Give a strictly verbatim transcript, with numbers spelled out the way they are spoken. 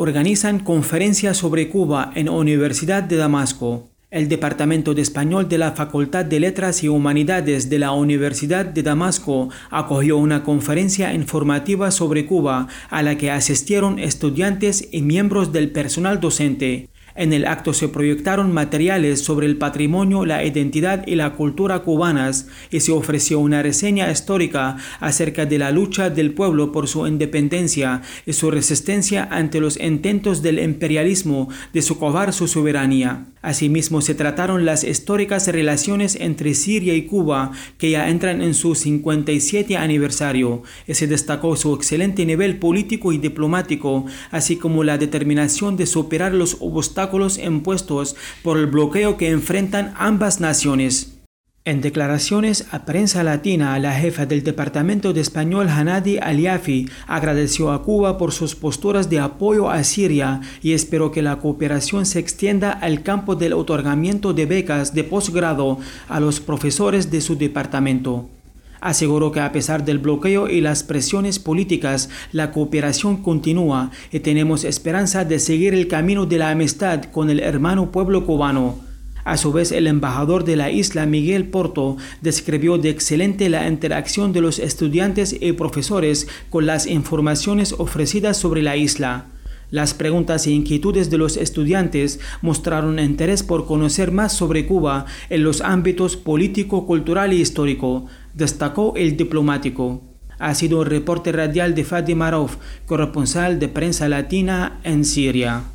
organizan conferencia sobre Cuba en Universidad de Damasco. El Departamento de Español de la Facultad de Letras y Humanidades de la Universidad de Damasco acogió una conferencia informativa sobre Cuba a la que asistieron estudiantes y miembros del personal docente. En el acto se proyectaron materiales sobre el patrimonio, la identidad y la cultura cubanas y se ofreció una reseña histórica acerca de la lucha del pueblo por su independencia y su resistencia ante los intentos del imperialismo de socavar su soberanía. Asimismo, se trataron las históricas relaciones entre Siria y Cuba, que ya entran en su cincuenta y siete aniversario, y se destacó su excelente nivel político y diplomático, así como la determinación de superar los obstáculos impuestos por el bloqueo que enfrentan ambas naciones. En declaraciones a Prensa Latina, la jefa del Departamento de Español, Hanadi Aliafi, agradeció a Cuba por sus posturas de apoyo a Siria y esperó que la cooperación se extienda al campo del otorgamiento de becas de posgrado a los profesores de su departamento. Aseguró que a pesar del bloqueo y las presiones políticas, la cooperación continúa y tenemos esperanza de seguir el camino de la amistad con el hermano pueblo cubano. A su vez, el embajador de la isla, Miguel Porto, describió de excelente la interacción de los estudiantes y profesores con las informaciones ofrecidas sobre la isla. Las preguntas e inquietudes de los estudiantes mostraron interés por conocer más sobre Cuba en los ámbitos político, cultural y histórico, destacó el diplomático. Ha sido un reporte radial de Fadi Marouf, corresponsal de Prensa Latina en Siria.